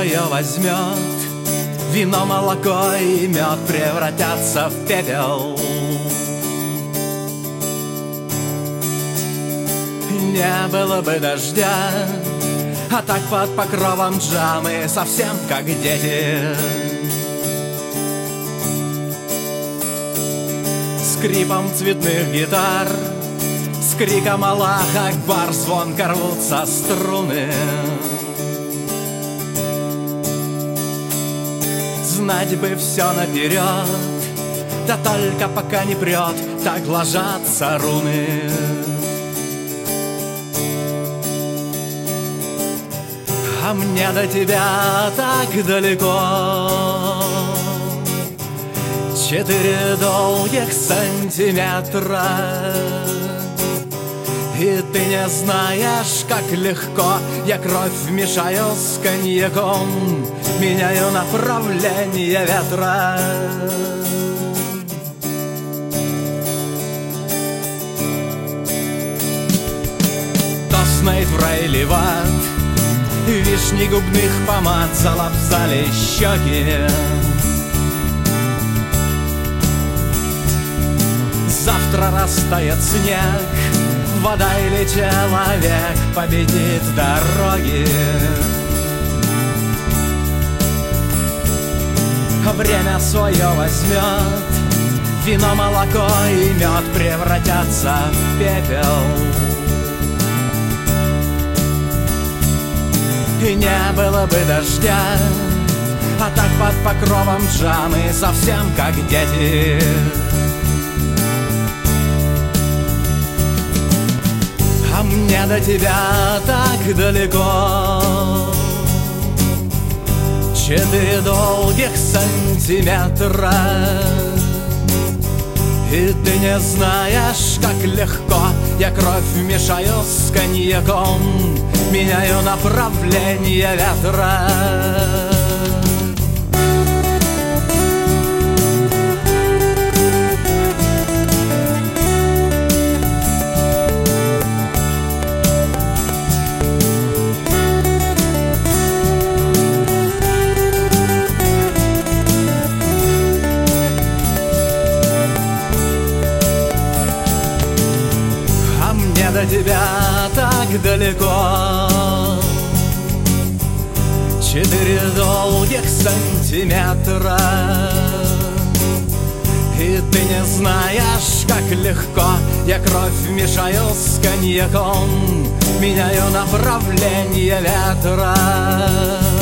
свое возьмет, вино, молоко и мед превратятся в пепел. Не было бы дождя, а так под покровом джамы совсем как дети. Скрипом цветных гитар, с криком Аллах Акбар звонко рвутся струны. Знать бы все наперед, да только пока не прет, так ложатся руны. А мне до тебя так далеко, 4 долгих сантиметра, и ты не знаешь, как легко я кровь мешаю с коньяком, меняю направление ветра. Тосный фрейливат, вишни губных помад залапсали щеки. Завтра растает снег, вода или человек победит дороги. Время свое возьмет, вино, молоко и мед превратятся в пепел. И не было бы дождя, а так под покровом джамы совсем как дети. А мне до тебя так далеко, 4 долгих сантиметра, и ты не знаешь, как легко я кровь мешаю с коньяком, меняю направление ветра. До тебя так далеко, 4 долгих сантиметра, и ты не знаешь, как легко я кровь мешаю с коньяком, меняю направление ветра.